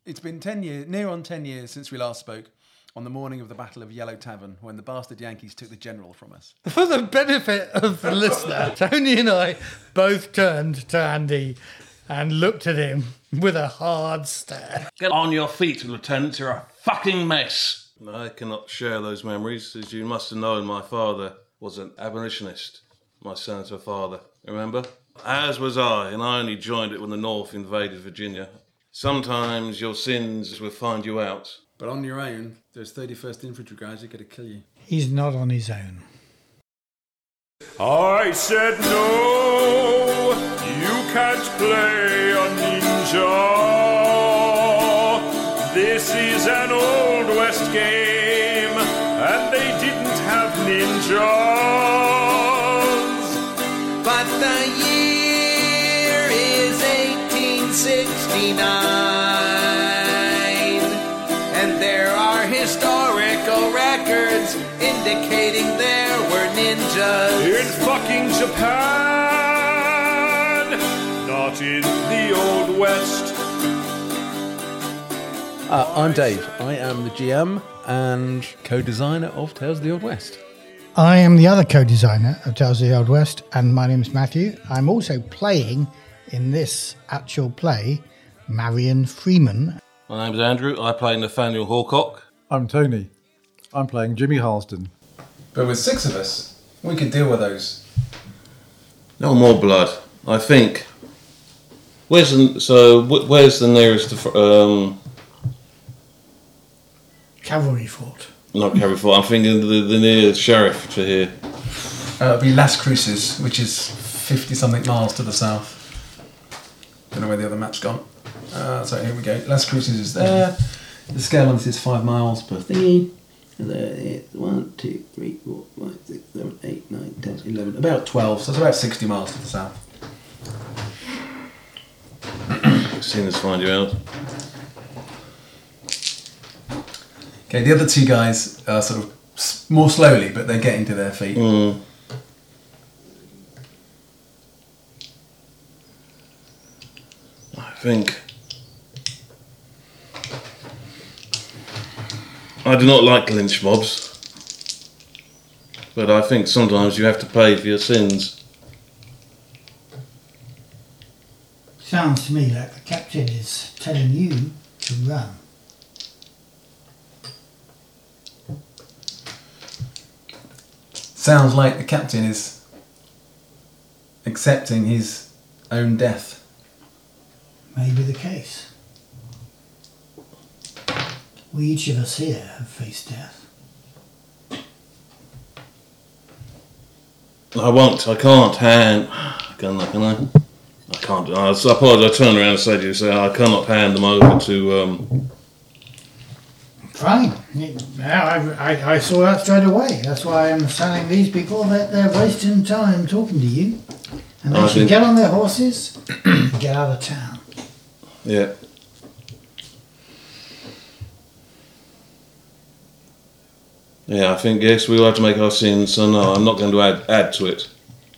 It's been 10 years, near on 10 years since we last spoke on the morning of the Battle of Yellow Tavern when the bastard Yankees took the general from us. For the benefit of the listener, Tony and I both turned to Andy and looked at him with a hard stare. Get on your feet, Lieutenant. You're a fucking mess. I cannot share those memories, as you must have known my father was an abolitionist, my senator father, remember? As was I, and I only joined it when the North invaded Virginia. Sometimes your sins will find you out. But on your own, those 31st Infantry guys are going to kill you. He's not on his own. I said no, you can't play a ninja. This is an Old West game, and they didn't have ninjas. But the year is 1869, and there are historical records indicating there were ninjas. In fucking Japan, not in the Old West. I'm Dave. I am the GM and co-designer of Tales of the Old West. I am the other co-designer of Tales of the Old West, and my name is Matthew. I'm also playing in this actual play, Marion Freeman. My name's Andrew. I play Nathaniel Hawcock. I'm Tony. I'm playing Jimmy Halston. But with 6 of us, we could deal with those. No more blood, I think. Where's the nearest... Cavalry Fort. Not Cavalry Fort. I'm thinking the nearest sheriff to here. It'll be Las Cruces, which is 50-something miles to the south. Don't know where the other map's gone. So here we go. Las Cruces is there. The scale on this is 5 miles per thingy. And there it's 1, 2, 3, 4, 5, 6, 7, 8, 9, 10, 11, about 12. So it's about 60 miles to the south. Seen us find you out. Okay, the other 2 guys are sort of more slowly, but they're getting to their feet. I think... I do not like lynch mobs, but I think sometimes you have to pay for your sins. Sounds to me like the captain is telling you to run. Sounds like the captain is accepting his own death. May be the case. We each of us here have faced death. I won't. I can't hand. Can I? I can't. I apologise. I turn around and say to you, I cannot hand them over to. Fine. Yeah, I saw that straight away. That's why I'm telling these people that they're wasting time talking to you, and they should get on their horses and get out of town. Yeah. Yeah, I think, yes, we'll have to make our sins, so no, I'm not going to add to it.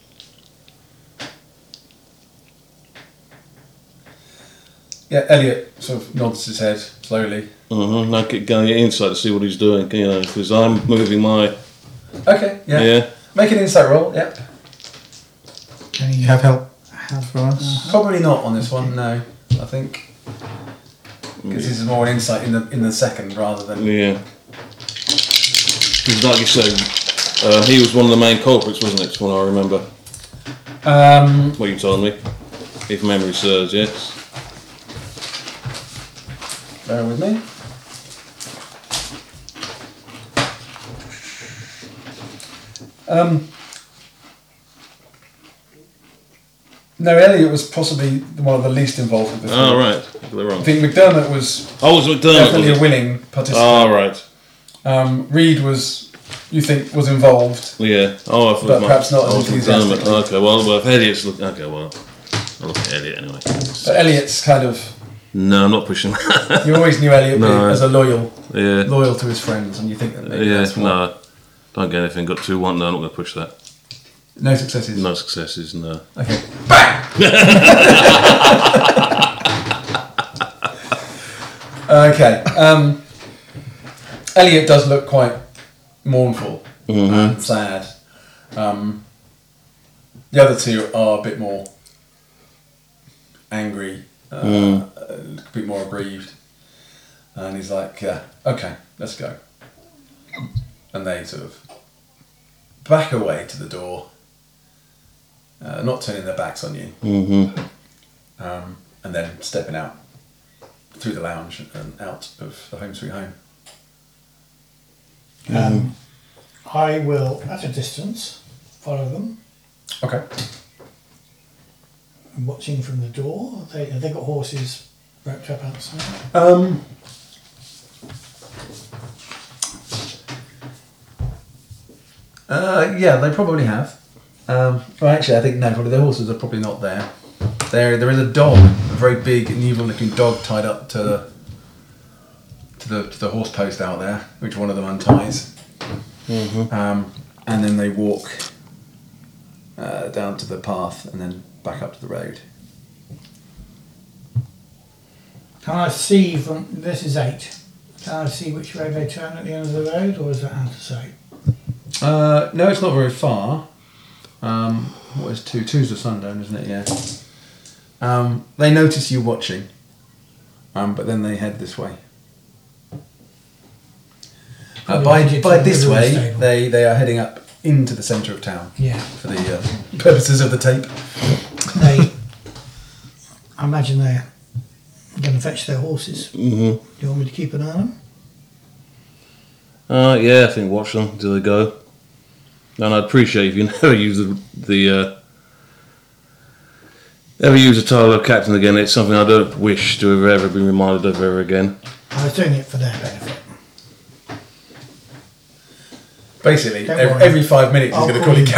Yeah, Elliot sort of nods his head slowly. I get going inside to see what he's doing, because I'm moving my... Okay, yeah. Make an insight roll, yep. Can you have help for us? Probably not on this one, no. I think... Because this is more an insight in the second rather than... Yeah. Because like you said, he was one of the main culprits, wasn't it, from what I remember? What you told me. If memory serves, yes. Bear with me. No, Elliot was possibly one of the least involved with this. Oh, right. I think McDermott was McDermott definitely a willing participant. Oh, right. Reed was involved. Yeah. But perhaps not as enthusiastic. Okay, well, if Elliot's looking... Okay, well, I'll look at Elliot anyway. But Elliot's kind of... No, I'm not pushing that. You always knew Elliot as a loyal to his friends, and you think that maybe that's what... No, don't get anything. Got 2-1. No, I'm not going to push that. No successes? No successes, no. Okay. Bang! Okay. Elliot does look quite mournful and sad. The other two are a bit more angry, a bit more aggrieved. And he's like, okay, let's go. And they sort of back away to the door, not turning their backs on you. And then stepping out through the lounge and out of the Home Sweet Home. I will, at a distance, follow them. Okay. I'm watching from the door. Have they got horses wrapped up outside? Yeah, they probably have. Well, actually, I think no. Probably the horses are probably not there. There is a dog, a very big and evil-looking dog tied up to the horse post out there, which one of them unties. And then they walk down to the path and then back up to the road. Can I see from, this is 8, can I see which way they turn at the end of the road, or is that out of sight? No, it's not very far. What is 2? 2's the sundown, isn't it? Yeah. They notice you watching, but then they head this way. By this way, they are heading up into the centre of town. Yeah. For the purposes of the tape. I imagine they're going to fetch their horses. Do you want me to keep an eye on them? Yeah, I think watch them till they go. And I'd appreciate if you never use ever use the title of captain again. It's something I don't wish to have ever been reminded of ever again. I was doing it for their benefit. Basically, Don't worry. every 5 minutes he's I'll going to call call you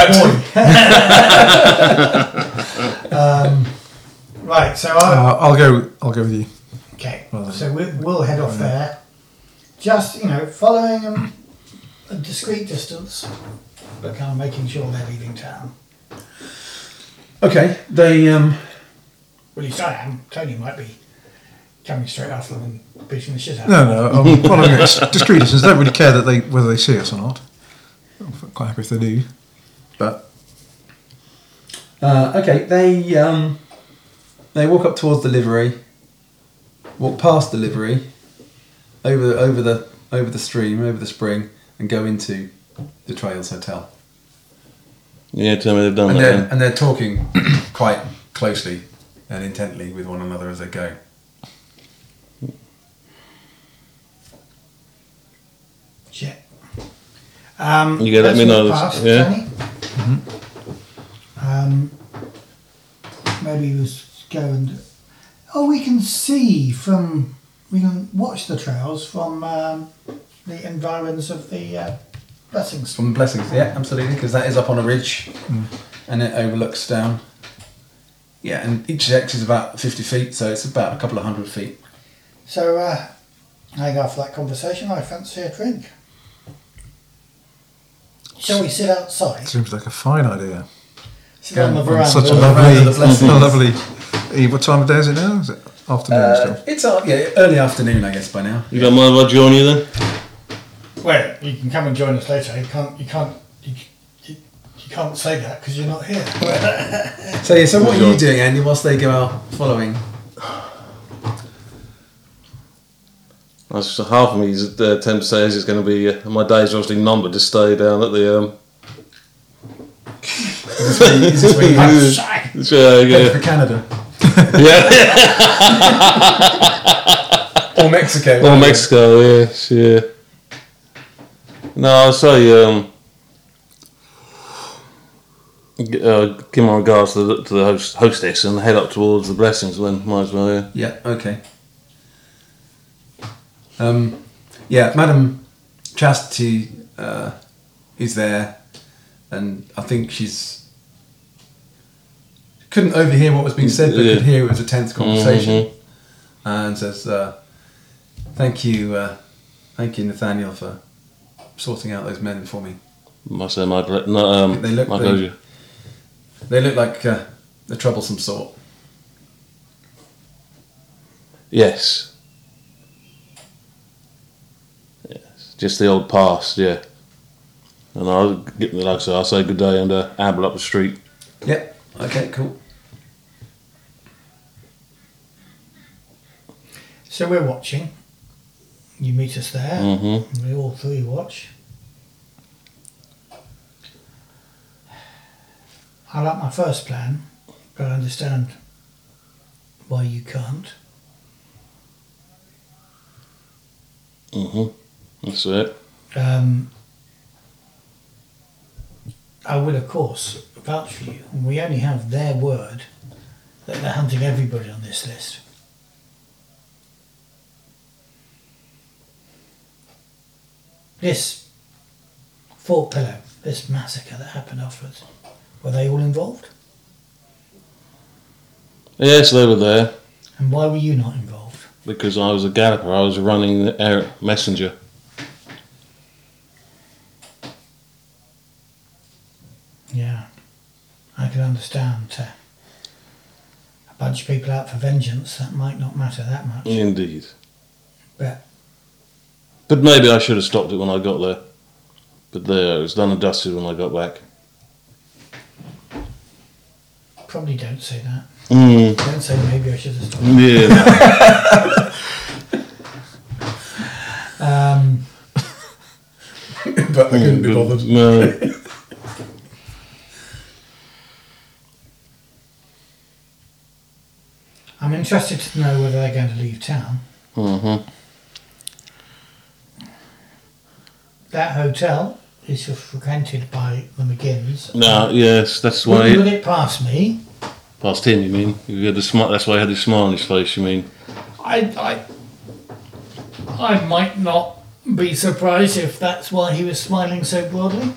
captain. Right, so I'll go with you. okay. So we'll head off there. Just following them a discreet distance, but kind of making sure they're leaving town. Okay, they Well, at least I am. Tony might be coming straight after them and beating the shit out of them. No, I'm following it. Discreet distance. I don't really care that whether they see us or not. I'm quite happy if they do. But okay, they walk up towards the livery, walk past the livery, over the stream, over the spring, and go into the Trails Hotel. Yeah, tell me they've done And that. they're talking quite closely and intently with one another as they go. Shit. You gotta let me know this, Past, yeah? Tony. Maybe we go and. Oh, we can watch the trails from the environs of the Blessings. From Blessings, yeah, absolutely, because that is up on a ridge and it overlooks down. Yeah, and each X is about 50 feet, so it's about a couple of 100 feet. So, I think after that conversation, I fancy a drink. Shall we sit outside? seems like a fine idea. Sit on the on veranda. Such a Veranda of the lovely, Blessings. What time of day is it now? Is it afternoon still? It's early afternoon, I guess, by now. You don't mind if I join you then? Well, you can come and join us later. You can't say that because you're not here. So what are you doing, Andy, whilst they go out following? That's half of me tend to say it's going to be my days are obviously numbered to stay down at the Is this where you head for Canada? Yeah. Or Mexico? Or Mexico, yes, yeah. No, I'll say give my regards to the hostess and head up towards the Blessings then, might as well, yeah. Yeah, okay. Madam Chastity is there, and I think couldn't overhear what was being said, but could hear it was a tense conversation, and says, "Thank you, Nathaniel, for sorting out those men for me. Must say my They look my pretty- pleasure. They look like the troublesome sort." Yes. Just the old past, yeah. And I'll get, like I say, I'll say good day and amble up the street. Yep. Okay, cool. So we're watching. You meet us there. Mm-hmm. We all three watch. I like my first plan, but I understand why you can't. Mm-hmm. That's it. I will, of course, vouch for you. We only have their word that they're hunting everybody on this list. This Fort Pillow, this massacre that happened afterwards, were they all involved? Yes, they were there And why were you not involved? because I was a galloper. I was running the air messenger. Yeah, I can understand. A bunch of people out for vengeance, that might not matter that much. Indeed. But maybe I should have stopped it when I got there. But there, it was done and dusted when I got back. probably don't say that. Mm. Don't say maybe I should have stopped. Yeah. But they couldn't be bothered. No. I'm interested to know whether they're going to leave town. Mm-hmm. That hotel is frequented by the McGinns. No, yes, that's When why. you it past me, Past him, you mean? You had the smile. That's why he had the smile on his face. You mean? I might not be surprised if that's why he was smiling so broadly.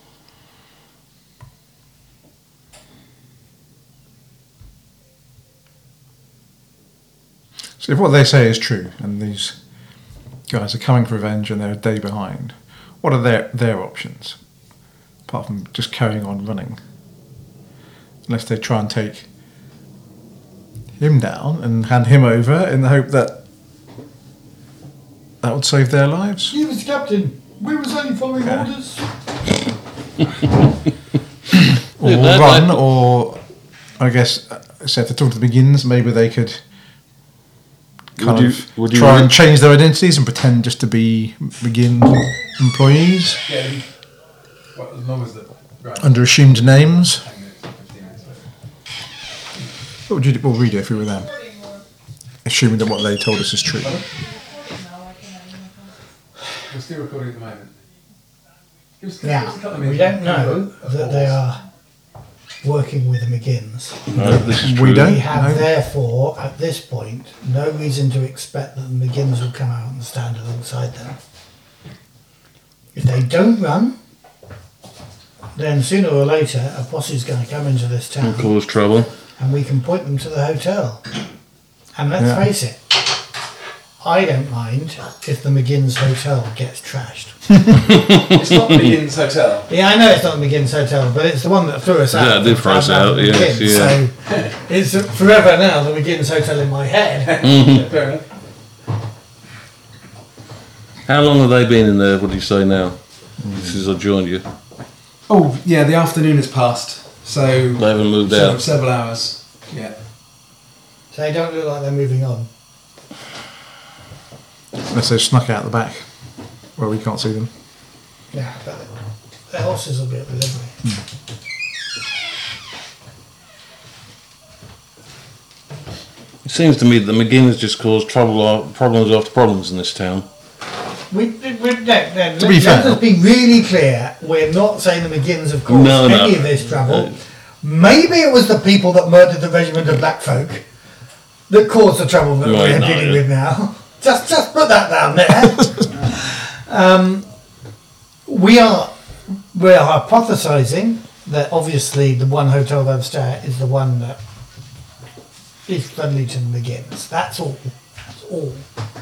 So if what they say is true, and these guys are coming for revenge and they're a day behind, what are their options? Apart from just carrying on running. Unless they try and take him down and hand him over in the hope that that would save their lives. He was the captain. We was only following orders. Or run, or I guess, so if they talk to the McGinns, maybe they could Would you try and change their identities and pretend just to be McGinn employees Yeah. Well, as long as the right. under assumed names. What would you do? We'll read it if we were them, assuming that what they told us is true. We're still recording at the moment. Give us a Now, couple of we minutes. don't know that they are working with the McGinns. No, this is We true. don't. We have No. therefore, at this point, no reason to expect that the McGinns will come out and stand alongside them. If they don't run, then sooner or later a posse is going to come into this town Cause trouble. and we can point them to the hotel. And let's Yeah. face it, I don't mind if the McGinns hotel gets trashed. It's not the McGinn's Hotel. Yeah, I know it's not the McGinn's hotel, but it's the one that threw us out. Yeah, it did throw us out, The yes, McGinns. yeah. So it's forever now the McGinn's hotel in my head. Fair enough. How long have they been in there? What do you say now? Since I joined you. Oh, yeah, the afternoon has passed. So They haven't moved out. several hours. Yeah. So they don't look like they're moving on. Unless they've snuck out the back where we can't see them. Yeah, but their horses will be at the livery. It seems to me that the McGinns just cause problems after problems in this town. Let be fair- us be really clear. We're not saying the McGinns have caused No, no. any of this trouble. Maybe it was the people that murdered the regiment of black folk that caused the trouble that Right, we're no, dealing yeah. with now. Just put that down there. We're hypothesising that obviously the one hotel they'll stay at is the one that is friendly to the McGinns. That's all. That's all.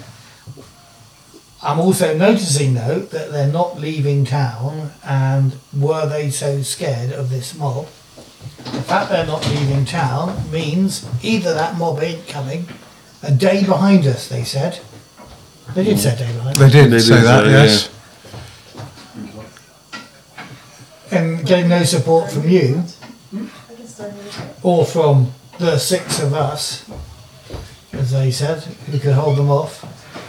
I'm also noticing though that they're not leaving town, and were they so scared of this mob, the fact they're not leaving town means either that mob ain't coming a day behind us, they said. They did say a day behind They us. did They say did that, say, yes. getting no support from you or from the 6 of us, as they said, who could hold them off.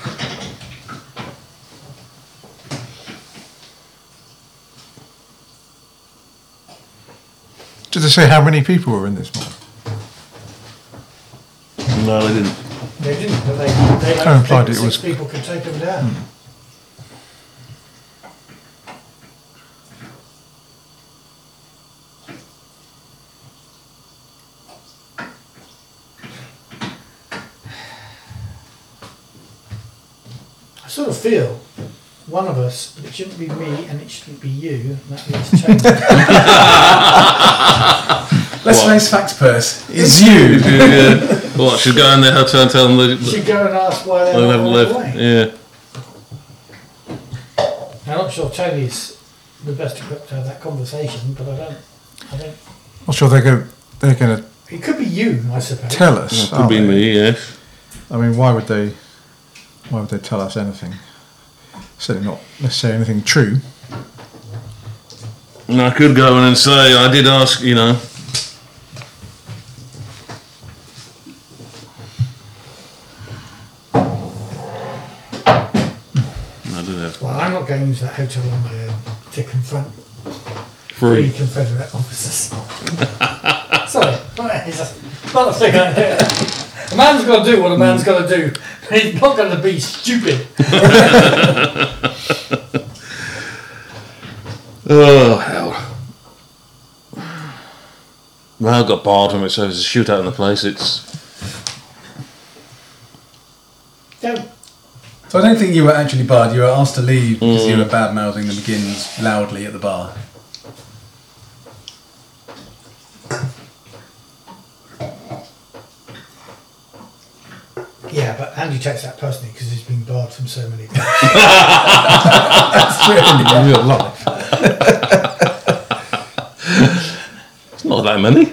Did they say how many people were in this mob? No, they didn't. They didn't, but they Kind of implied think it 6 was- people could take them down. I sort of feel one of us, but it shouldn't be me and it shouldn't be you, and that means Tony. Let's What? face facts, Purse. It's you. Yeah. What, should go in their hotel and tell them You should go and ask why they they're not haven't on left. the way. Yeah. I'm not sure Tony's the best equipped to have that conversation, but I don't. Not sure they're going to It could be you, I suppose. tell us. It could aren't be they? me, yes. I mean, why would they tell us anything? Certainly not necessarily anything true. And I could go in and say, I did ask, you know. I did have Well, I'm not going into that hotel on my own to confront free. 3 Confederate officers. Sorry, it's not a thing I do. A man's got to do what a man's got to do. He's not going to be stupid. Oh, hell. Well, I got barred from it, so there's a shootout in the place. It's. Don't. So I don't think you were actually barred. You were asked to leave because you were bad mouthing the McGinns loudly at the bar. Yeah, but Andy takes that personally because he's been barred from so many things. In real life. It's not that many.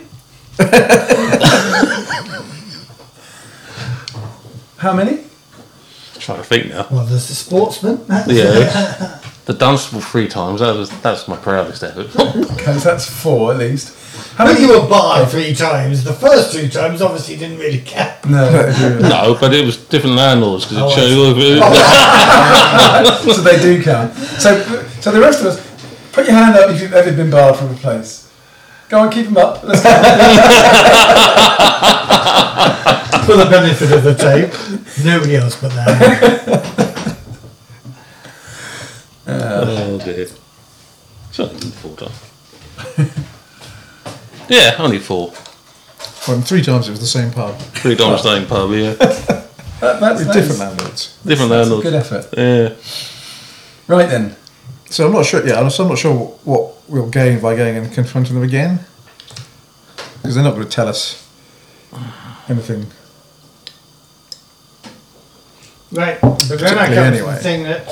How many? I'm trying to think now. Well, there's the sportsman. Yeah. The Dunstable 3 times, that's my proudest effort. Because that's 4 at least. How When many? you were barred 3 times, the first 2 times obviously didn't really count. No. No, but it was different landlords because Oh, it I showed. So they do count. So the rest of us, put your hand up if you've ever been barred from a place. Go on, keep them up. Let's go. For the benefit of the tape, nobody else but that. Oh dear. It's only been 4 times. Yeah, only 4. Well, 3 times it was the same pub. 3 times staying pub, yeah. That's With different landlords. Different That's a landlords. good effort. Yeah. Right then. So I'm not sure. Yeah, I'm not sure what we'll gain by going and confronting them again, because they're not going to tell us anything. Right, but then I Particularly come to anyway. the thing that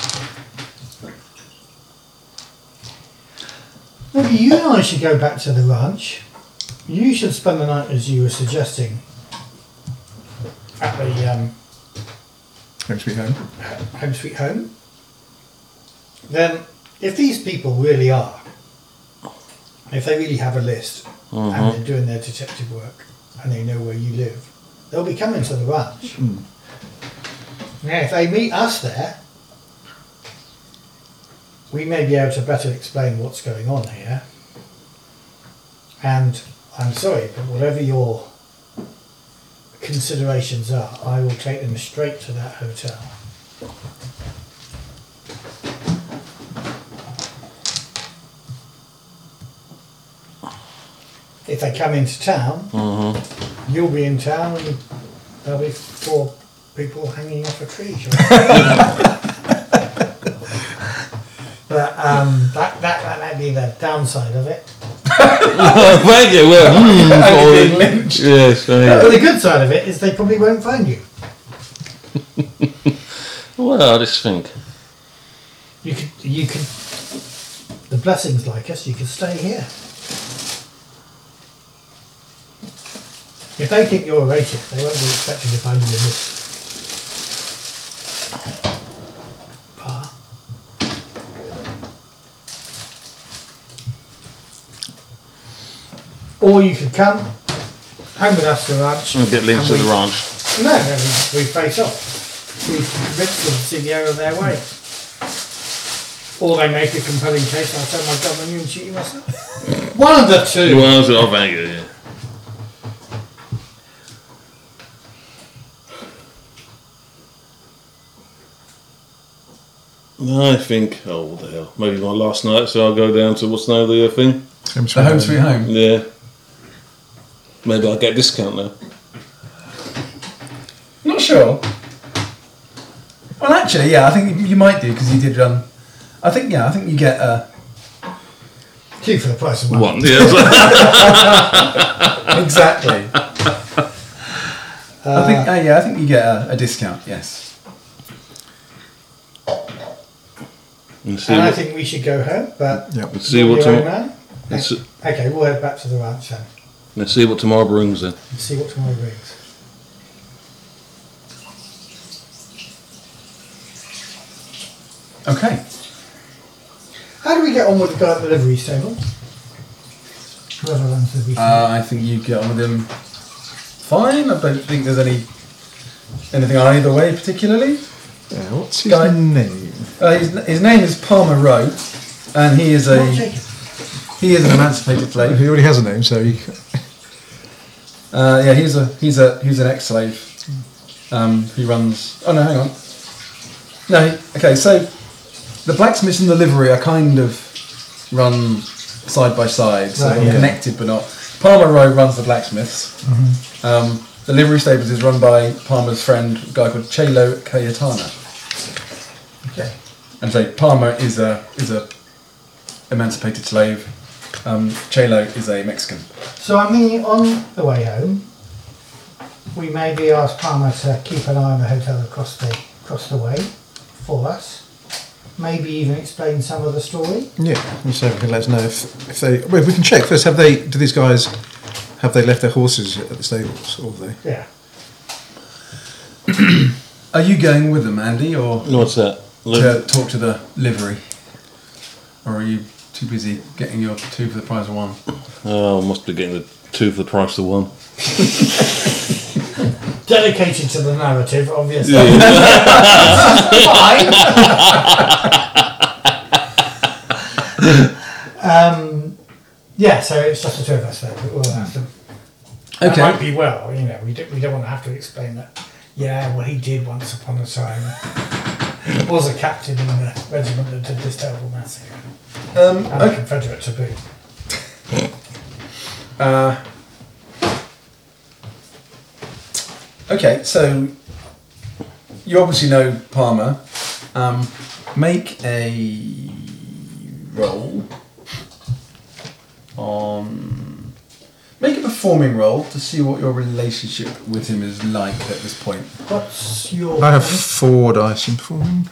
maybe you and I should go back to the ranch. You should spend the night, as you were suggesting, at the Home sweet home. Home Sweet Home. Then, if these people really are, if they really have a list and they're doing their detective work and they know where you live, they'll be coming to the ranch. Now, if they meet us there, we may be able to better explain what's going on here. And I'm sorry, but whatever your considerations are, I will take them straight to that hotel. If they come into town, you'll be in town and there'll be 4 people hanging off a tree. But that might be the downside of it. Thank you. Well, Only being lynched. yes. But the good side of it is they probably won't find you. Well, I just think. You could. The blessings like us, you could stay here. If they think you're a racist, they won't be expecting to find you in this bar. Or you could come home with us to the ranch. I'll get links to and the ranch. No, we face off. We convince them to see the error of their way. Or they make a compelling case, I'll turn my gun on you and shoot you myself. One of the two. Well, that's what I think, yeah. I think, oh, what the hell, maybe my last night, so I'll go down to, what's the name of the thing? The Home Sweet Home. Yeah. Maybe I'll get a discount now. Not sure. Well, actually, yeah, I think you might do because you did. I think you get a. Two for the price of one. One, yeah. Exactly. I think you get a discount. Yes. And see And I what, think we should go home, but Yeah. let's see what you're your own tomorrow. man. Let's, Okay, we'll head back to the ranch then let's see what tomorrow brings then. and see what tomorrow brings. Okay. How do we get on with the guy at the livery stable? Whoever runs the livery stable. I think you get on with him fine. I don't think there's anything either way particularly. Yeah, what's his Guy- name? His name is Palmer Rowe, and he is Not Jacob. an emancipated slave. He already has a name, so he. Yeah, he's an ex-slave. He runs. Oh no, hang on. No, okay. So the blacksmiths and the livery are kind of run side by side, so Right, they're yeah. connected but not. Palmer Rowe runs the blacksmiths. The livery stables is run by Palmer's friend, a guy called Chelo Cayetana. Okay. And so Palmer is a emancipated slave. Chelo is a Mexican. So I mean, on the way home, we maybe ask Palmer to keep an eye on the hotel across the way for us. Maybe even explain some of the story. Yeah, and so we can let us know if they. Well, we can check first. Do these guys have they left their horses at the stables, or have they? Yeah. Are you going with them, Andy, or What's that? to talk to the livery? Or are you too busy getting your two for the price of one? Oh, must be getting the two for the price of one. Dedicated to the narrative, obviously. Fine. Yeah, so it's just the two of us there, but we'll have to. That Okay. might be well, you know, we don't want to have to explain that. Yeah, well, he did once upon a time. Was a captain in the regiment that did this terrible massacre. And a Confederate to boot. Okay, so you obviously know Palmer. Make a roll on. Make a performing roll to see what your relationship with him is like at this point. What's your... I have 4 dice in performing.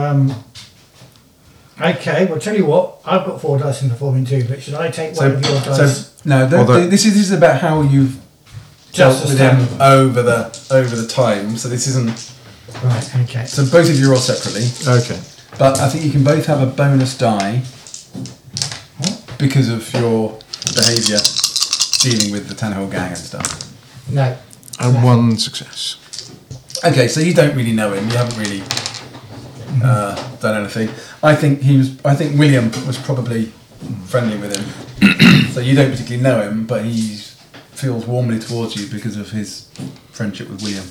Okay, well, tell you what, I've got 4 dice in performing too, but should I take one of your dice? This is about how you've Just dealt with a him standard. over the time. So this isn't. Right, okay. So both of you roll separately, Okay. but I think you can both have a bonus die because of your behaviour dealing with the Tannehill gang and stuff. No. And 1 success. Okay, so you don't really know him. You haven't really done anything. I think William was probably friendly with him. So you don't particularly know him, but he feels warmly towards you because of his friendship with William.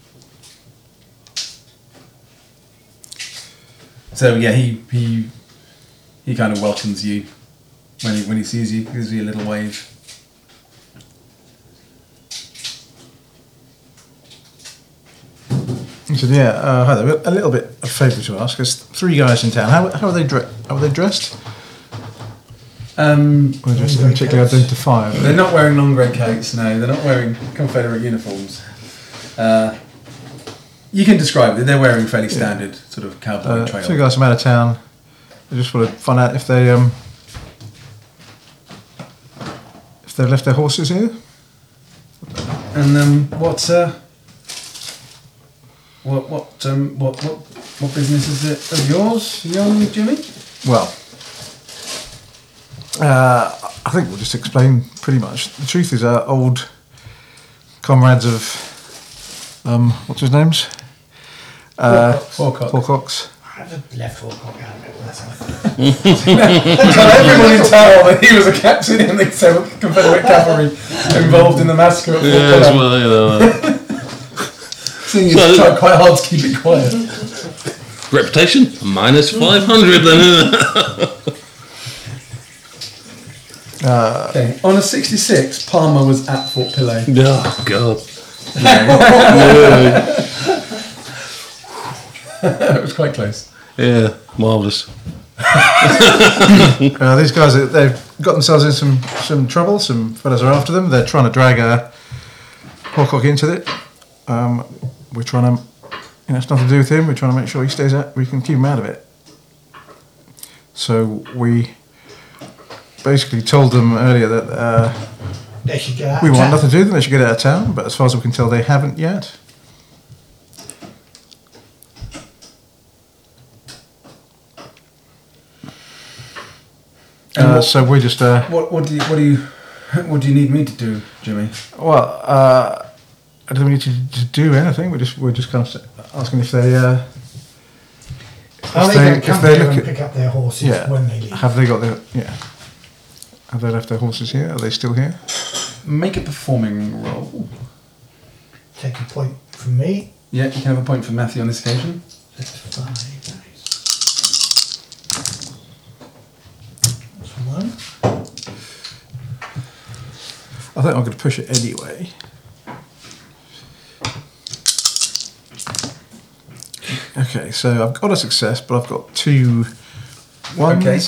So yeah, he kind of welcomes you when he sees you. Gives you a little wave. He said, "Yeah, hi there. A little bit of favour to ask. There's 3 guys in town. How are they dressed? How are they dressed? Or just Long particularly greatcoats. identifiable? They're not wearing long grey coats. No, they're not wearing Confederate uniforms. You can describe it. They're wearing fairly standard sort of cowboy trail. 2 guys from out of town. I just want to find out if they've left their horses here. And what business is it of yours, young Jimmy? Well, I think we'll just explain pretty much. The truth is, our old comrades of what's his names? Horcock. I just left Horcock out of it. That's all. Tell everyone in town that he was a captain in the 7th Confederate Cavalry involved in the massacre at Fort Yes, Pillow. well, you know. Seeing you tried quite hard to keep it quiet. Reputation minus 500 then, isn't it? Okay, on a 66, Palmer was at Fort Pillow. Oh, God. It was quite close. Yeah, marvellous. These guys, they've got themselves in some trouble. Some fellas are after them. They're trying to drag Horcock into it. We're trying to, it's nothing to do with him. We're trying to make sure he stays out. We can keep him out of it. So we basically told them earlier that They should get out we of want town. nothing to do with them. They should get out of town. But as far as we can tell, they haven't yet. So we're just What do you need me to do, Jimmy? well. I don't need to do anything. We're just kind of asking if they Are they going to come they here look and at, pick up their horses when they leave? have they got their have they left their horses here? Are they still here? Make a performing roll. Take a point from me. Yeah, you can have a point for Matthew on this occasion. That's 5. That's 1. I think I'm going to push it anyway. Okay, so I've got a success, but I've got 2 ones. Okay.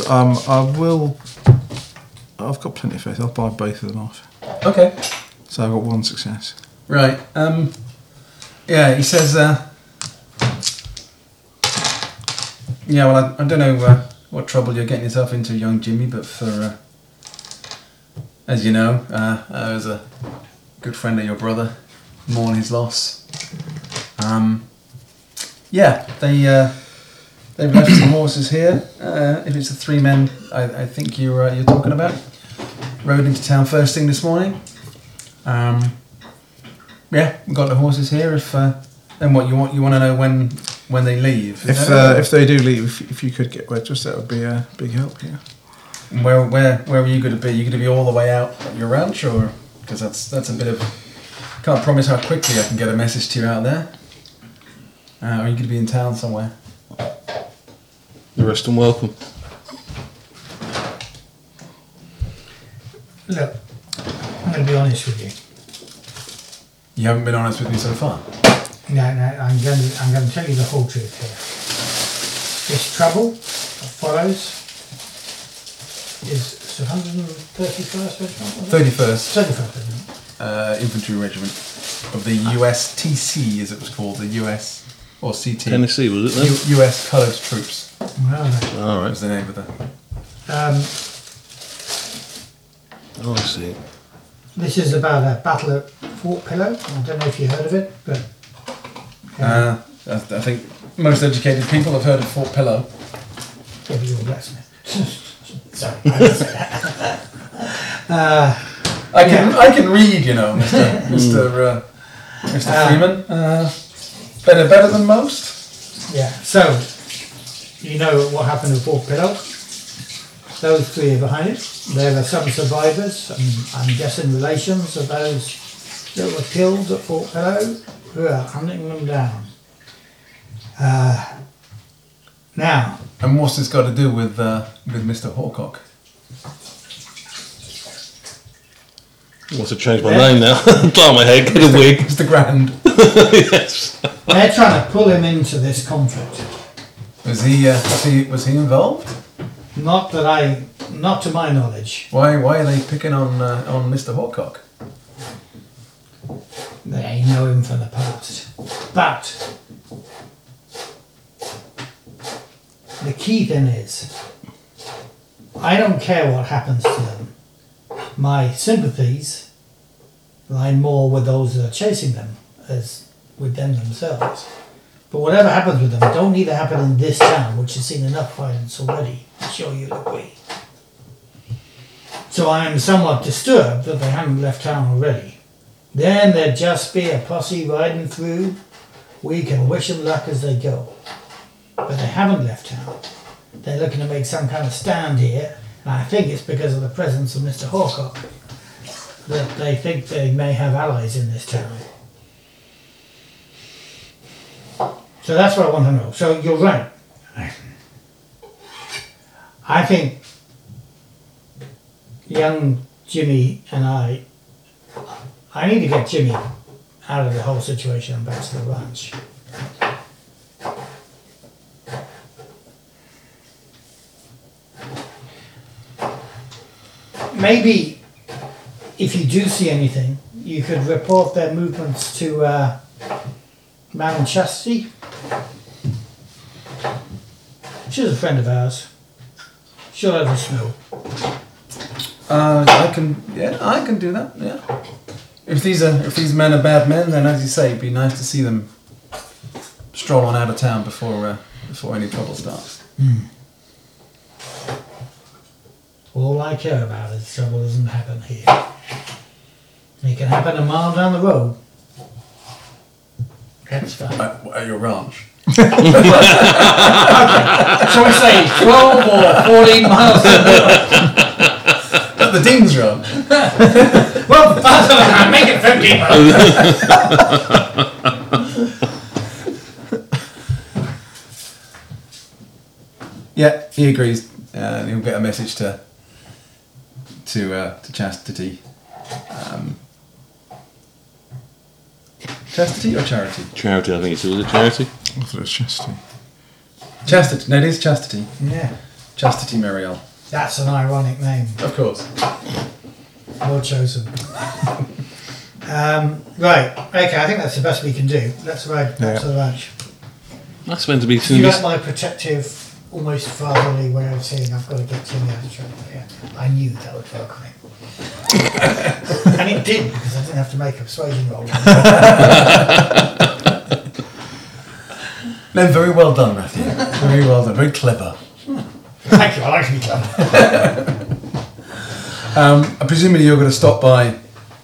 I've got plenty of faith. I'll buy both of them off. Okay. So I've got 1 success. Right. Yeah, he says. Yeah, well, I don't know what trouble you're getting yourself into, young Jimmy, but for as you know, I was a good friend of your brother. Mourn his loss. Yeah, they've left some horses here. If it's the 3 men, I think you're talking about, rode into town first thing this morning. Yeah, we've got the horses here. If then what you want to know when they leave. If they do leave, if you could get word to us, that would be a big help. Yeah. Where are you going to be? You going to be all the way out at your ranch, or because that's a bit of. Can't promise how quickly I can get a message to you out there. Or are you going to be in town somewhere? You're rest and welcome. Look, I'm going to be honest with you. You haven't been honest with me so far. No, I'm going to tell you the whole truth here. This trouble that follows is 131st Regiment? 31st 31st Regiment. Infantry Regiment of the USTC, as it was called, the US or CT. Tennessee, was it then? US Coloured Troops Right. All right. was the name of the. Oh, I see. This is about a battle at Fort Pillow. I don't know if you heard of it, but I think most educated people have heard of Fort Pillow. yeah, but you're a blacksmith. Sorry. I can read, you know, Mr. Freeman. Better than most. Yeah, so you know what happened at Fort Pillow. Those 3 are behind it. There are some survivors, I'm guessing relations of those that were killed at Fort Pillow, who are hunting them down. Now, And what's this got to do with Mr. Horcock? Want to change my name now? Blow my head, get a wig. Mr. Grand. Yes. they're trying to pull him into this conflict. Was he involved? Not to my knowledge. Why are they picking on Mr. Horcock? They know him from the past. But the key thing is, I don't care what happens to them. My sympathies lie more with those that are chasing them as with them themselves. But whatever happens with them, don't need to happen in this town, which has seen enough violence already. I'm sure you'll agree. So I am somewhat disturbed that they haven't left town already. Then there'd just be a posse riding through. We can wish them luck as they go. But they haven't left town. They're looking to make some kind of stand here, and I think it's because of the presence of Mr. Hawcock that they think they may have allies in this town. So that's what I want to know. So you're right. I think young Jimmy and I need to get Jimmy out of the whole situation and back to the ranch. Maybe if you do see anything, you could report their movements to Madam Chastity. She's a friend of ours. She'll let us know. I can do that. Yeah. If these men are bad men, then as you say, it'd be nice to see them stroll on out of town before any trouble starts. All I care about is trouble doesn't happen here. It can happen a mile down the road. That's fine. At your ranch. So we say 12 or 14 miles down the road. At the Dean's ranch. Well, faster than that, make it 15 miles. Yeah, he agrees. He'll get a message to Chastity. Chastity or Charity? Charity, I think it's. Was it Charity? I thought it was Chastity. Chastity. No, it is Chastity. Yeah, Chastity Marielle. that's an ironic name. Of course. Well chosen. Right, okay, I think that's the best we can do. Let's ride back to the ranch. That's meant to be. Do you like my protective, almost fatherly way of saying I've got to get Jimmy out of trouble? Yeah, I knew that would work on him. And it did, because I didn't have to make a persuasion roll. No, very well done, Matthew. Very well done. Very clever. Thank you, I like to be clever. Presumably you're going to stop by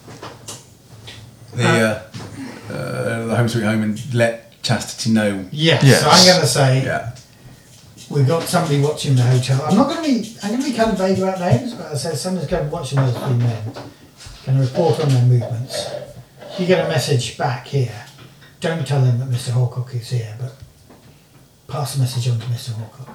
the Home Sweet Home and let Chastity know. Yes, Yes. so I'm going to say Yeah. we've got somebody watching the hotel. I'm going to be kind of vague about names, but I said somebody's going to be watching those three men, going to report on their movements. You get a message back here. Don't tell them that Mr. Hawcock is here, but pass the message on to Mr. Hawcock.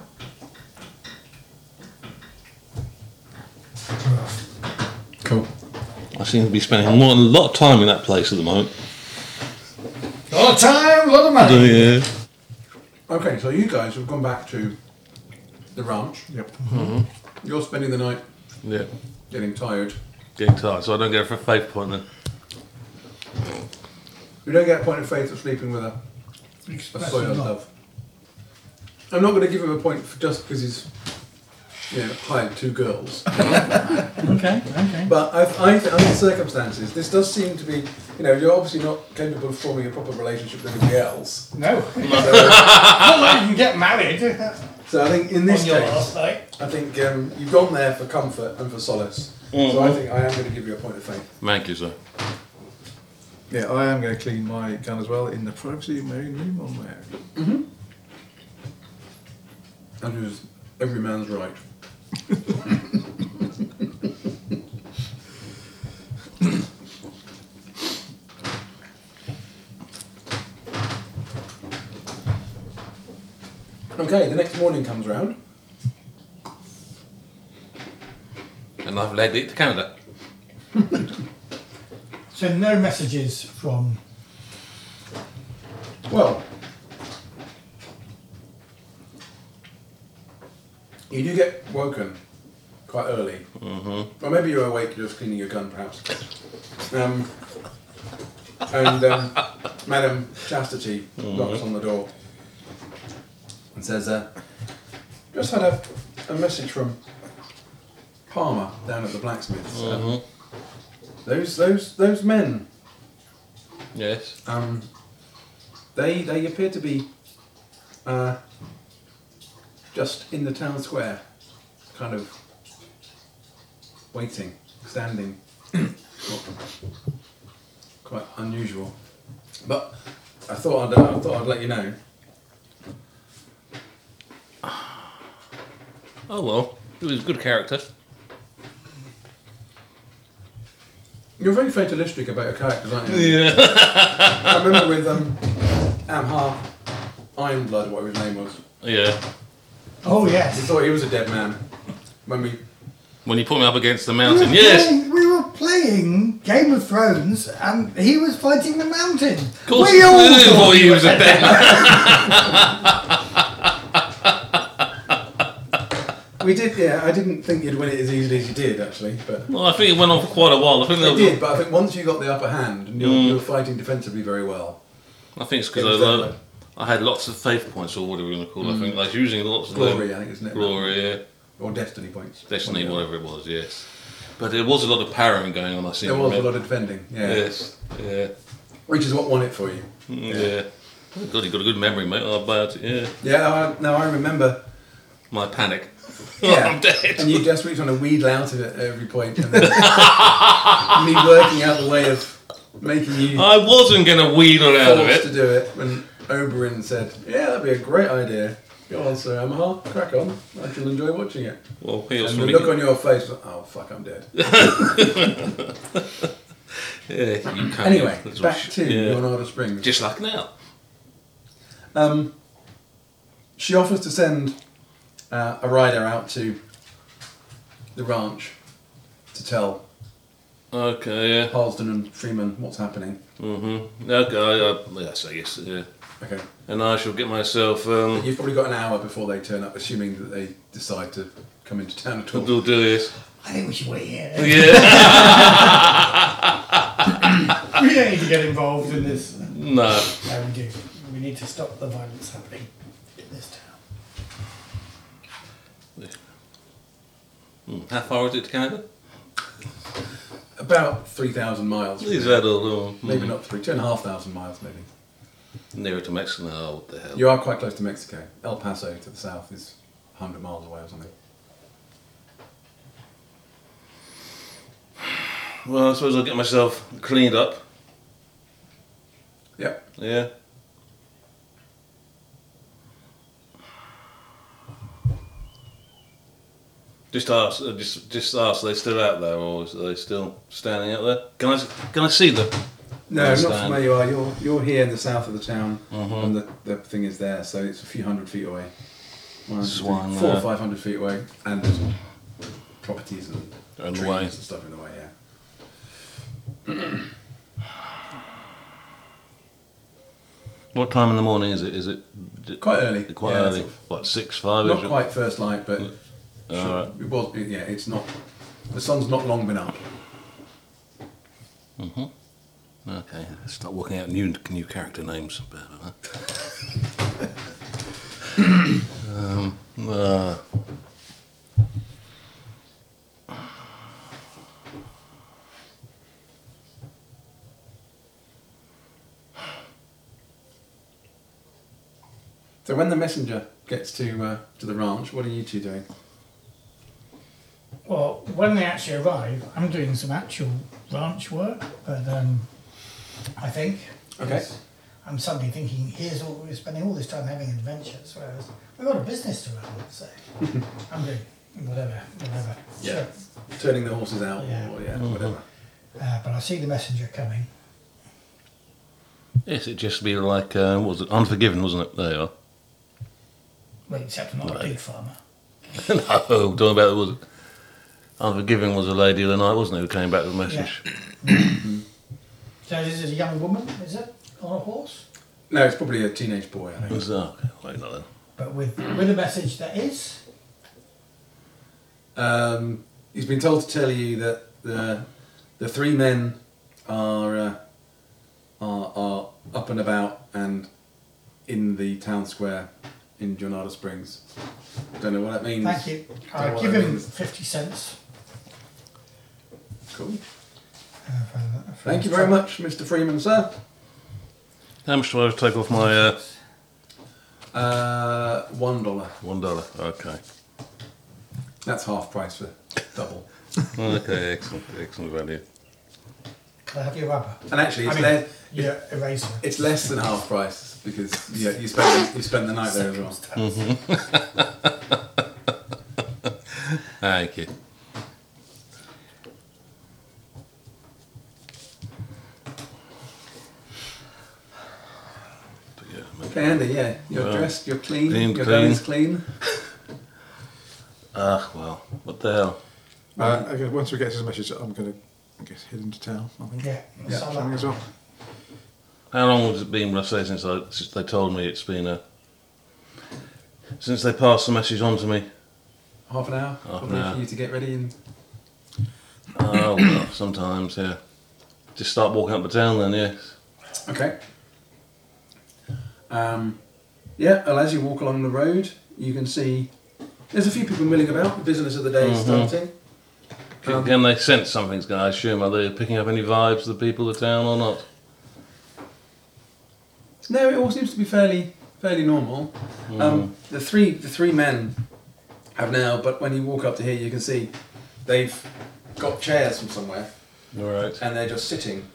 Cool. I seem to be spending a lot of time in that place at the moment. A lot of time, a lot of money. Yeah. Okay, so you guys have gone back to the ranch. Yep. You're spending the night Yeah. getting tired. Getting tired, so I don't go for a faith point then. You don't get a point of faith for sleeping with a soiled love. I'm not going to give him a point just because he's hired two girls. Okay. But I think under the circumstances, this does seem to be, you're obviously not capable of forming a proper relationship with anybody else. No. Not like you can get married. So I think in this On your case, last night. I think you've gone there for comfort and for solace. So I think I am going to give you a point of faith. Thank you, sir. Yeah, I am going to clean my gun as well in the privacy of my own room on my own. That is every man's right. Okay, the next morning comes round. And I've led it to Canada. So no messages from... Well, you do get woken quite early. Or maybe you're awake, you're just cleaning your gun, perhaps. Madam Chastity knocks on the door and says, just had a message from Palmer down at the blacksmith's. Those men, Yes. they appear to be just in the town square, kind of waiting, standing. Quite unusual. But I thought I'd let you know. Oh well, he was a good character. You're very fatalistic about your characters, aren't you? Yeah. I remember with Amhar Ironblood, whatever his name was. Yeah. Oh We yes. thought he was a dead man when When you put me up against the mountain, yes. We were playing Game of Thrones, and he was fighting the mountain. Of course, we all thought thought he was a dead man. we did. Yeah, I didn't think you'd win it as easily as you did, actually. But Well, I think it went on for quite a while. I think it did. But I think once you got the upper hand, and you were fighting defensively very well. I think it's It was because I had lots of faith points, or whatever you want to call it. I think I was using lots of Glory, I think, isn't it? Glory, yeah. Or destiny points. Destiny, whatever it was, yes. But there was a lot of parrying going on, I seem There to was a remember. lot of defending. Yeah. Yes, yeah. Which is what won it for you. Yeah. Oh, God, you got a good memory, mate. Oh, bad. Yeah. Yeah. I remember. My panic. Yeah. I'm dead. And you just were trying to wheedle out of it at every point, and then me working out the way of making you I wasn't going to wheedle out of forced to it. do it when Oberyn said, "Yeah, that'd be a great idea. Go on, Sir Amahar, crack on. I shall enjoy watching it." Well, he And also the look on your face was, "Oh fuck, I'm dead." Yeah, you can't. Anyway, That's back what to Jornada Springs. Just like now. She offers to send a rider out to the ranch to tell Okay, yeah. Halsden and Freeman what's happening. Mm-hmm. Okay, yes, I guess, yeah. Okay. And I shall get myself, You've probably got an hour before they turn up, assuming that they decide to come into town at all. we'll do this. I think we should wait here. Yeah. We don't need to get involved in this. No. No, we do. We need to stop the violence happening in this town. How far is it to Canada? About 3,000 miles. Is that all? Maybe not 2,500 miles, maybe. Nearer to Mexico. Oh, what the hell. You are quite close to Mexico. El Paso to the south is 100 miles away or something. Well, I suppose I'll get myself cleaned up. Yep. Yeah. Just ask. Just ask. Are they still out there, or are they still standing out there? Can I see them? No, not Understand. from where you are. You're here in the south of the town, Mhm. and the thing is there, so it's a few hundred feet away. There's one 400 or there. 500 feet away, and there's properties and In the trees way. and stuff in the way. Yeah. What time in the morning is it? Is it Quite early. quite Yeah, early? sort of- What, 6, 5? Not quite first light, but Alright. it was. Yeah, it's not. The sun's not long been up. Okay, let's start working out new character names. So when the messenger gets to the ranch, what are you two doing? Well, when they actually arrive, I'm doing some actual ranch work, but I think. Okay. I'm suddenly thinking, we're spending all this time having adventures, whereas we've got a business to run, so I'm doing whatever. Yeah. Turning the horses out, Yeah. or whatever. But I see the messenger coming. Yes, it just be like, what was it? Unforgiven, wasn't it? There you are. Well, except I'm not a pig farmer. No, talking about, was it? Unforgiving was a lady of the night, wasn't it, who came back with a message? So this is a young woman, is it? On a horse? No, it's probably a teenage boy, I think. Was that? Okay, wait, not then. But with a message that is? He's been told to tell you that the three men are up and about and in the town square in Jornada Springs. Don't know what that means. Thank you. Don't know I'll what give that him means. 50 cents. Cool. Thank you very much, Mr. Freeman, sir. How much do I take off my $1. $1? Okay. That's half price for double. Okay, excellent value. Can I have your rubber? And actually, it's, I mean, your eraser. it's less than half price because you spent the night there as well. Thank you. But yeah, maybe- Okay, Andy, yeah, you're Well, dressed, you're clean, clean, your clean. belly's clean. well, what the hell? I guess once we get his message, I'm going to, I guess, head into town. I think. Yeah. Yeah, so Something as well. How long has it been, will I say, since they told me it's been since they passed the message on to me? Half an hour, Half an probably hour. for you to get ready and Oh, well, sometimes, yeah. Just start walking up the town then, yes. okay. Yeah, well, as you walk along the road, you can see there's a few people milling about. The business of the day is starting. Can they sense something's going to, I assume, are they picking up any vibes of the people of the town or not? No, it all seems to be fairly normal. The three men have now, but when you walk up to here, you can see they've got chairs from somewhere, All right. and they're just sitting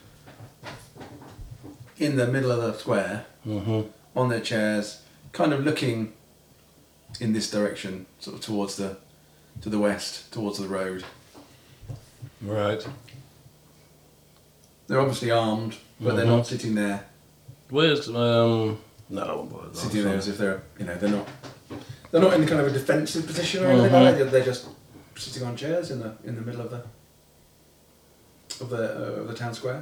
in the middle of the square on their chairs, kind of looking in this direction, sort of towards to the west, towards the road. Right. They're obviously armed, but they're not sitting there. Where's, no, I won't bother. Sitting there as if they're they're not in kind of a defensive position or anything like that. They're just sitting on chairs in the middle of the town square.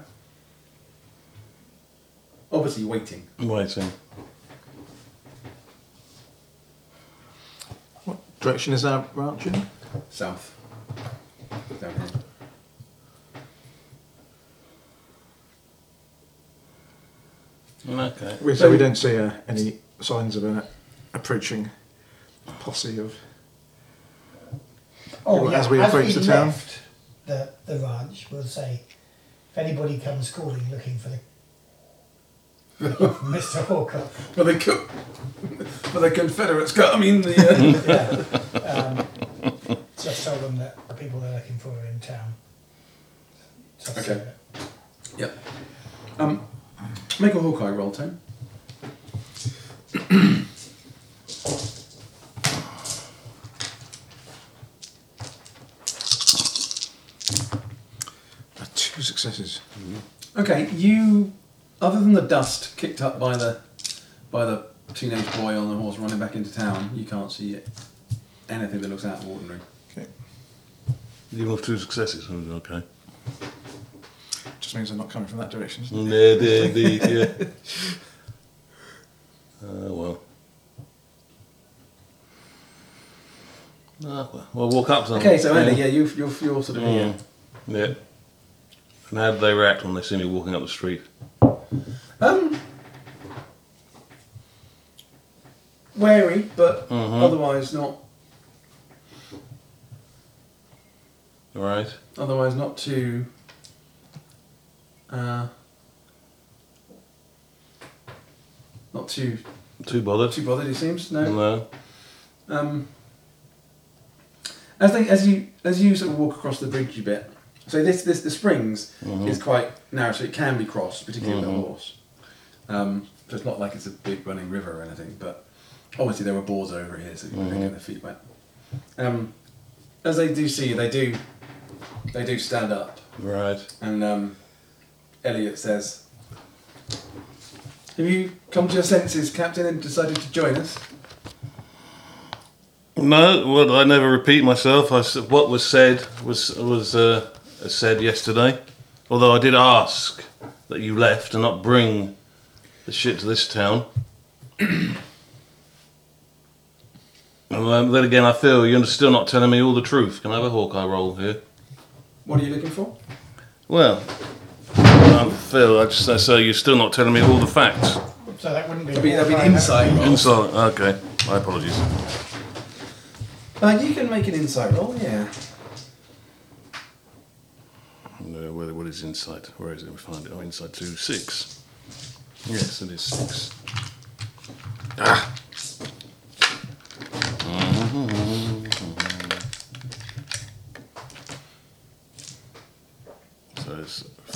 Obviously waiting. Waiting. What direction is our route, Jim? South. Down here. Okay. So we don't see any signs of an approaching posse of. Oh, yeah. As we approach the town? left the ranch, we'll say, if anybody comes calling looking for Mr. Hawker, For the Confederates, I mean the. just tell them that the people they're looking for are in town. Just Okay. say that. Yep. Make a Hawkeye roll, Tone. Two successes. Okay, you, other than the dust kicked up by the teenage boy on the horse running back into town, you can't see anything that looks out of ordinary. Okay. You have 2 successes. Okay. Just means they're not coming from that direction. Isn't it? Yeah, indeed, yeah. Well. We'll walk up to them. Okay, so Andy, yeah, you're sort of here. Yeah. And how do they react when they see me walking up the street? Wary, but otherwise not. All right. Otherwise not too. Not too Too bothered? bothered. It seems no. No. As you sort of walk across the bridge a bit. So the springs is quite narrow, so it can be crossed, particularly with a horse. So it's not like it's a big running river or anything, but obviously there were boards over here, so you can get their feet wet. As they do see you, they do stand up, Right. and Elliot says, "Have you come to your senses, Captain, and decided to join us?" No, well, I never repeat myself. What was said was said yesterday. Although I did ask that you left and not bring the shit to this town. Then again, I feel you're still not telling me all the truth. Can I have a Hawkeye roll here? What are you looking for? Well, I feel I say you're still not telling me all the facts. So that wouldn't be. That'd be an insight roll. Inside. Okay, my apologies. You can make an insight roll, yeah. No, what is insight? Where is it? We find it. Oh, insight 2, 6. Yes, it is 6. Ah.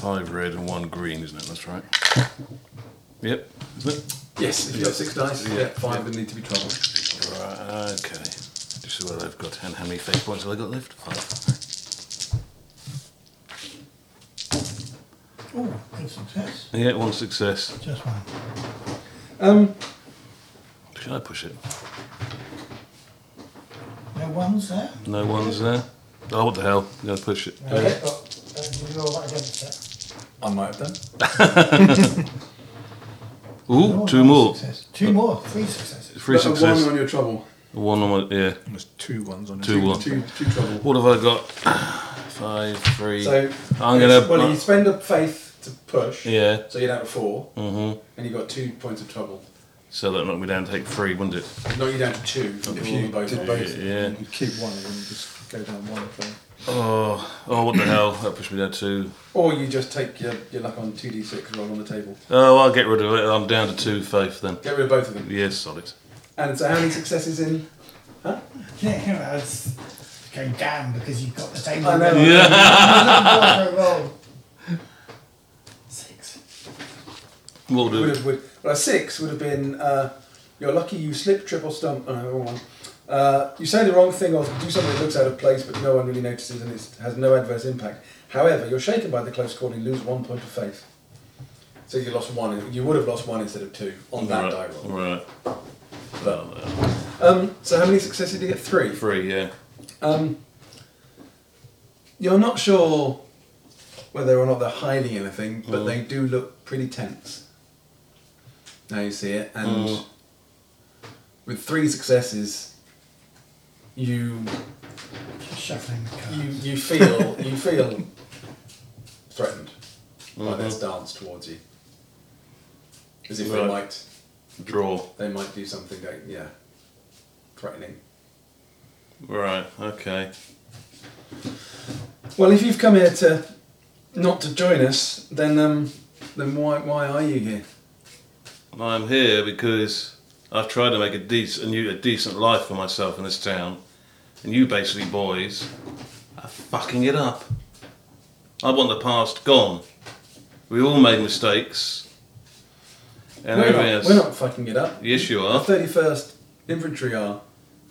5 red and 1 green, isn't it? That's right. Yep, isn't it? Yes, if you have 6 dice, Yeah. 5 would need to be trouble. Right, okay. This is what I've got. And how many fate points have I got left? 5. Oh, good success. Yeah, 1 success. Just one. Should I push it? No ones there? No one's there. Oh, what the hell? I'm going to push it. Okay, but you roll that against it. I might have done. Ooh, Oh, 2 one more. success. 2 more. 3 successes. 3 But success. 1 on your trouble. 1 on my, yeah. There's 2 ones on it. 2 1. 2 trouble. What have I got? 5, 3. So, I'm going well, to... you spend a faith to push, Yeah. so you're down to 4, Mm-hmm. and you got 2 points of trouble. So that knocked me down to take 3, wouldn't it? Knock you down to 2 if you both. did both. Yeah. You keep one and then you just go down 1 thing. Oh, what the hell? That pushed me down to... Or you just take your luck on 2d6 roll on the table. Oh, I'll get rid of it. I'm down to 2 faith then. Get rid of both of them. Yes, solid. And so how many successes in? Yeah, it's going down because you've got the table. I know. Yeah. Roll. 6. What do? Well, a 6 would have been, you're lucky you slip, triple stump, oh no, wrong one. You say the wrong thing or do something that looks out of place but no one really notices and it has no adverse impact. However, you're shaken by the close call and you lose 1 point of faith. So you lost 1, you would have lost 1 instead of 2 on that die roll. Right. But, so how many successes did you get? 3? 3, yeah. You're not sure whether or not they're hiding anything, but they do look pretty tense. Now you see it, and with 3 successes, you Just shuffling the cards. you feel threatened by their stance towards you, as if Right. Draw. they might do something threatening. Right, okay. Well, if you've come here not to join us, then why are you here? I'm here because I've tried to make a decent life for myself in this town, and you basically boys are fucking it up. I want the past gone. We all made mistakes. And everything else. We're not fucking it up. Yes, you The are. 31st Infantry are.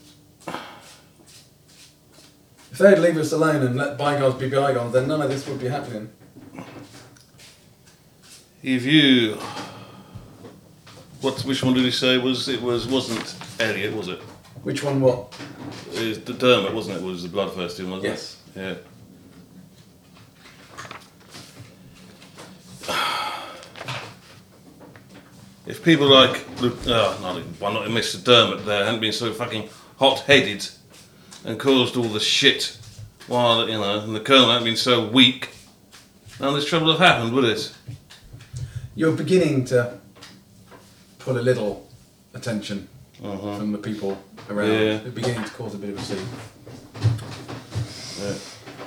If they'd leave us alone and let bygones be bygones, then none of this would be happening. If you... Which one did he say wasn't Elliot, was it? Which one what? It was the Dermot, wasn't it? Was the bloodthirsty one, wasn't Yes. it? Yeah. If people like, not Mr. Dermot there hadn't been so fucking hot-headed and caused all the shit, while and the Colonel hadn't been so weak, none of this trouble would have happened, would it? You're beginning to pull a little attention from the people around. Yeah. You're beginning to cause a bit of a scene. Yeah.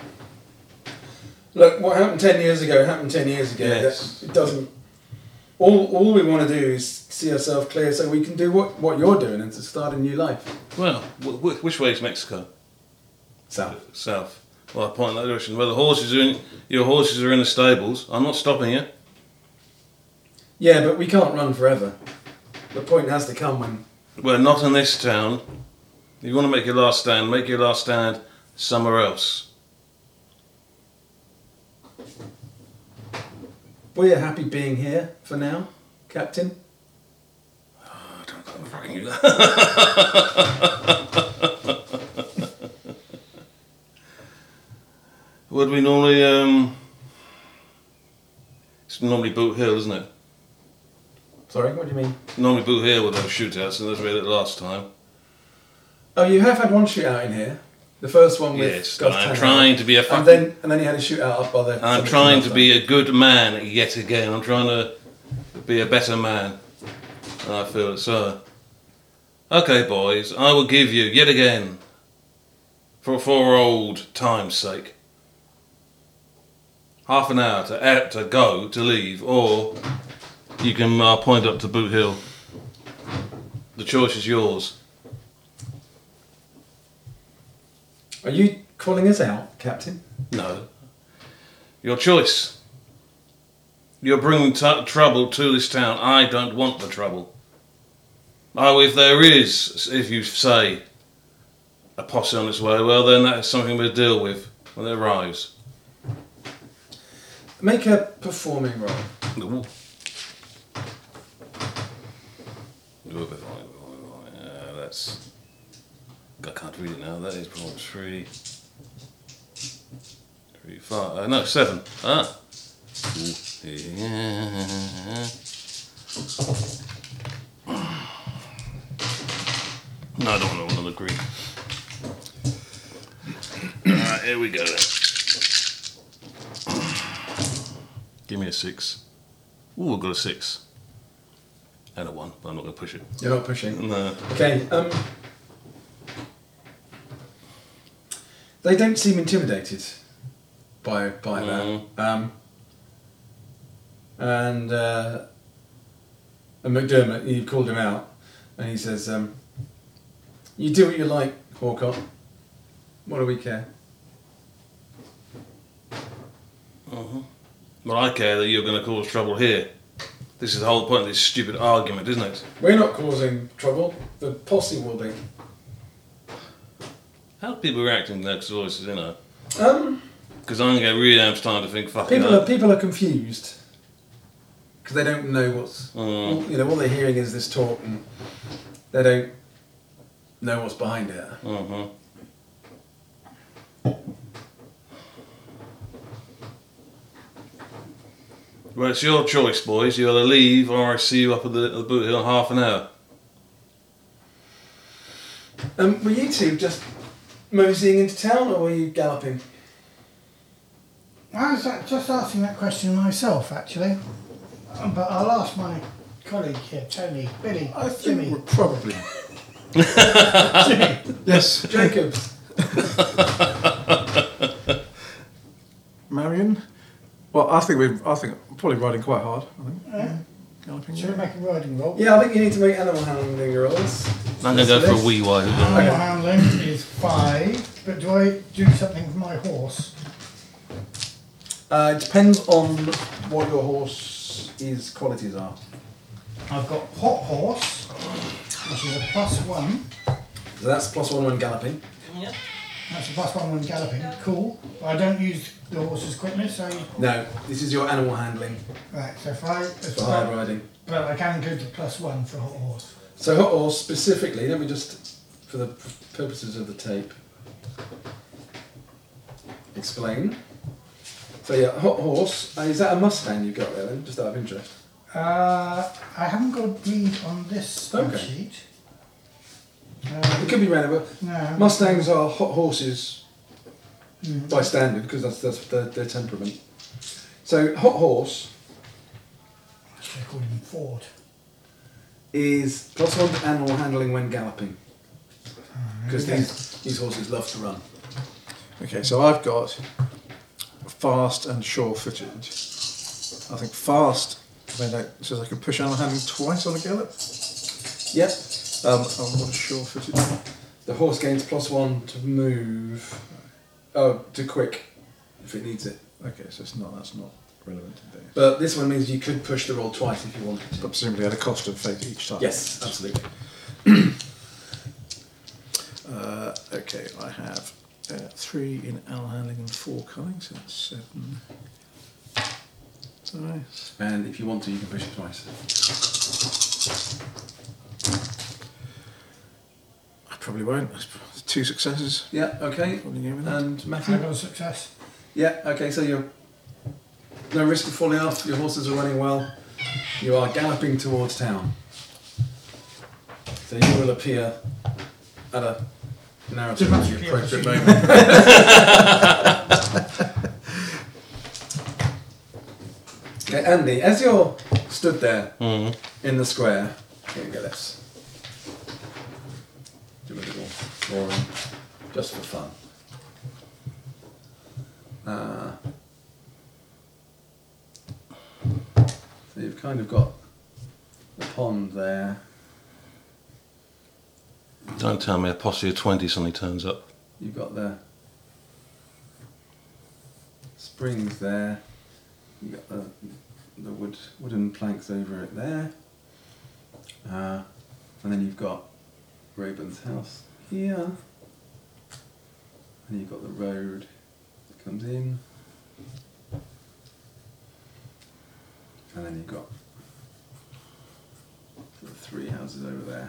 Look, what happened 10 years ago happened 10 years ago. Yes. It doesn't... All we want to do is see ourselves clear so we can do what you're doing and to start a new life. Well, which way is Mexico? South. South. Well, I point in that direction. Well, your horses are in the stables. I'm not stopping you. Yeah, but we can't run forever. The point has to come when... Well, not in this town. If you want to make your last stand somewhere else. We're happy being here for now, Captain. I don't know if I can do that. Would we normally, it's normally Boot Hill, isn't it? Sorry, what do you mean? Normally Boot Hill with those shootouts, and that's where we had it last time. Oh, you have had one shootout in here. The first one with Yes, Gus but I'm Tanner. trying to be a and fucking... then you had a shootout up by the... I'm trying to be a good man yet again. I'm trying to be a better man. And I feel so. Okay, boys, I will give you, yet again, for old time's sake, half an hour to leave, or you can point up to Boot Hill. The choice is yours. Are you calling us out, Captain? No. Your choice. You're bringing trouble to this town. I don't want the trouble. Oh, if there is, if you say, a posse on its way, well, then that's something we'll deal with when it arrives. Make a performing roll. Ooh. That's... I can't read it now. That is probably 3, 5... no, 7. Ah. Yeah. No, I don't want another green. Alright, here we go then. Give me a 6. Ooh, I've got a 6. And a 1, but I'm not going to push it. You're not pushing? No. Okay, they don't seem intimidated by that. And McDermott, you called him out, and he says, you do what you like, Hawcott. What do we care? Well, I care that you're going to cause trouble here. This is the whole point of this stupid argument, isn't it? We're not causing trouble. The posse will be. How are people reacting to next voices, you know? Because I'm going to get really starting to think, fucking people are confused. Because they don't know what's... You know, what they're hearing is this talk, and they don't know what's behind it. Well, it's your choice, boys. You either leave or I see you up at the boot hill in half an hour. Were you two just moseying into town, or were you galloping? I was just asking that question myself, actually. But I'll ask my colleague here, Tony, Billy, I think Jimmy. we're probably... Jimmy. Yes. Jacobs. Marion? Well, I think we're probably riding quite hard, I think. Galloping. Should we make a riding roll? Yeah, I think you need to make animal handling rolls. I'm going to go for a wee while. Animal handling is 5, but do I do something with my horse? It depends on what your horse's qualities are. I've got hot horse, which is a +1. So that's +1 when galloping. That's a +1 when galloping. Cool. But I don't use the horse's quickness, so... No, this is your animal handling Right, so if I... for hard riding. But I can include the +1 for hot horse. So hot horse specifically, let me just, for the purposes of the tape, explain. So yeah, hot horse, is that a Mustang you've got there then, just out of interest? I haven't got a breed on this sheet. It could be random, but No. Mustangs are hot horses by standard, because that's their temperament. So hot horse Actually, I call him Ford. is +1 to animal handling when galloping. Because these horses love to run. Okay, so I've got fast and sure-footed. I think fast, I mean, it says I can push animal handling twice on a gallop. Yep. And what is sure-footed? The horse gains +1 to move. Oh, to quick, if it needs it. Okay, so that's not relevant today. But this one means you could push the roll twice if you wanted to. But presumably at a cost of fate each time. Yes, absolutely. Okay, I have 3 in animal handling and 4 culling, so that's 7. Nice. And if you want to, you can push it twice. I probably won't. 2 successes. Yeah, okay. Probably give me that. And Matthew? I got a success. Yeah, okay, so you're no risk of falling off, your horses are running well. You are galloping towards town. So you will appear at a narratively appropriate moment. Okay, Andy, as you're stood there in the square, here we go, let's do a little drawing just for fun. So you've kind of got the pond there. Don't tell me a posse of 20 suddenly turns up. You've got the springs there. You've got the the wooden planks over it there. And then you've got Rayburn's house here. And you've got the road that comes in. And then you've got the 3 houses over there.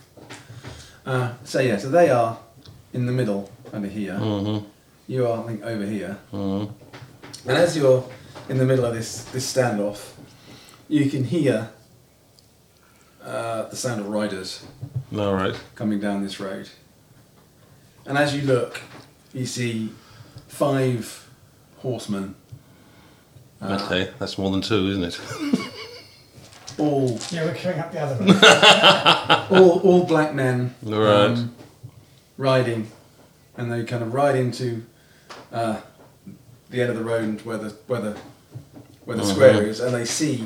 So they are in the middle over here. Mm-hmm. You are, I think, over here. Mm-hmm. And as you're in the middle of this standoff, you can hear the sound of riders All right. coming down this road. And as you look, you see 5 horsemen. Okay, that's more than 2, isn't it? All Yeah, we're coming up the other way. all black men Right. riding, and they kind of ride into the end of the road where the square is, and they see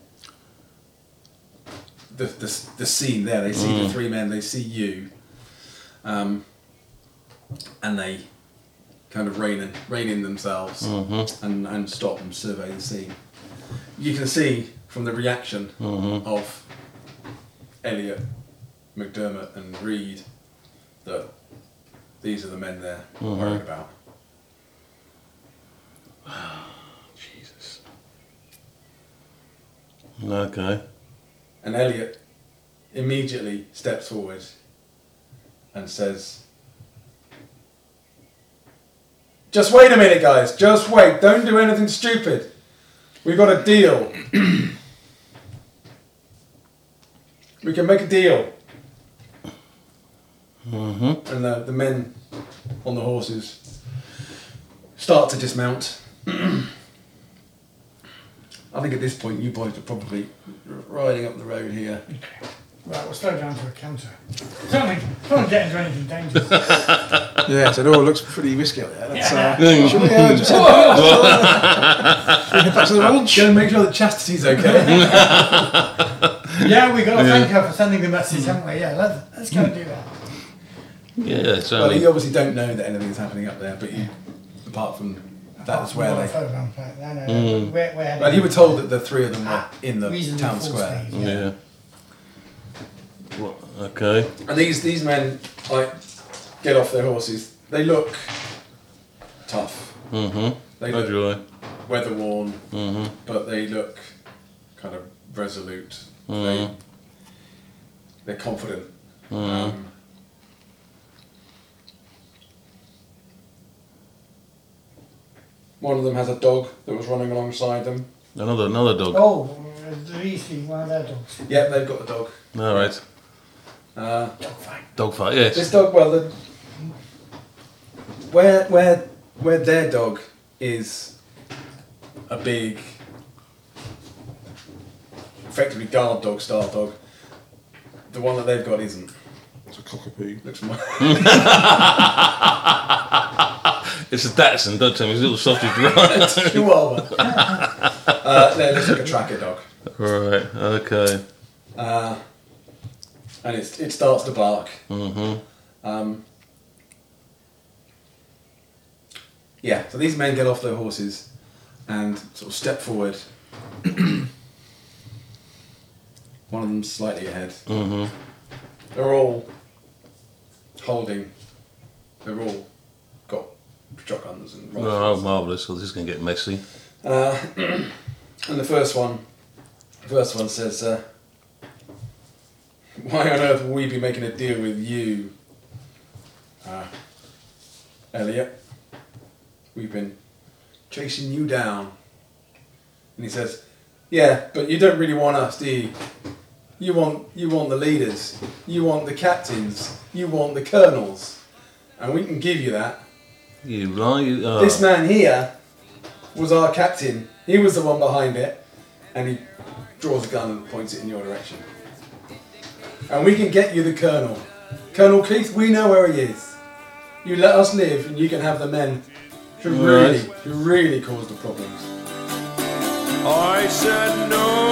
the scene there. They see the 3 men. They see you, and they kind of rein in themselves and stop and survey the scene. You can see from the reaction of Elliot, McDermott and Reed that these are the men they're worried about. Jesus. Okay. And Elliot immediately steps forward and says, "Just wait a minute, guys. Just wait. Don't do anything stupid. We've got a deal. We can make a deal." And the men on the horses start to dismount. I think at this point you boys are probably riding up the road here. Right, we'll slow down to a canter. Don't get into anything dangerous. Yeah, so it all looks pretty risky out there. Let's, Should we just head back to the ranch? go and make sure that Chastity's okay? Yeah, we got to thank her for sending the message, haven't we? Yeah, let's go and do that. Yeah, so. Well, you obviously don't know that anything's happening up there, but you, apart from that's where they. No. We're Well, you were told that the 3 of them were in the reasonably town full square. speed, Yeah. Well, okay. And these men like get off their horses. They look tough. Mm-hmm. They How look do I? weather worn, Mm-hmm. but they look kind of resolute. Mm. They're confident. Mm. One of them has a dog that was running alongside them. Another dog. Oh, Reese, one of their dogs. Yeah, they've got a dog. All right. Dog fight. Dog fight. Yes. This dog, well, where their dog is a big, effectively guard dog, style dog, the one that they've got isn't. It's a cockapoo. Looks more. It's a Dachshund. Don't tell me. It's a little sausage, right? Chihuahua. No, it looks like a tracker dog. Right. Okay. And it starts to bark. Mm-hmm. Yeah, so these men get off their horses and sort of step forward. One of them's slightly ahead. Mm-hmm. They're all holding. They've all got shotguns and rifles. Oh, marvellous. So this is going to get messy. And the first one says, "Why on earth will we be making a deal with you, Elliot? We've been chasing you down." And he says, "Yeah, but you don't really want us, do you? You want the leaders. You want the captains. You want the colonels. And we can give you that. You lie. This man here was our captain. He was the one behind it." And he draws a gun and points it in your direction. "And we can get you the colonel. Colonel Keith, we know where he is. You let us live and you can have the men who really cause the problems." I said no.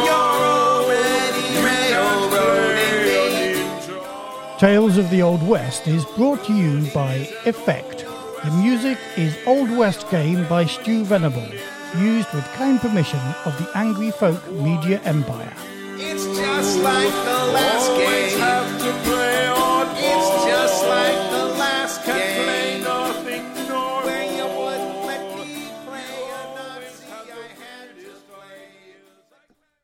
Tales of the Old West is brought to you by Effect. The music is Old West Game by Stu Venable. used with kind permission of the Angry Folk Media Empire. It's just like the last Always game. have to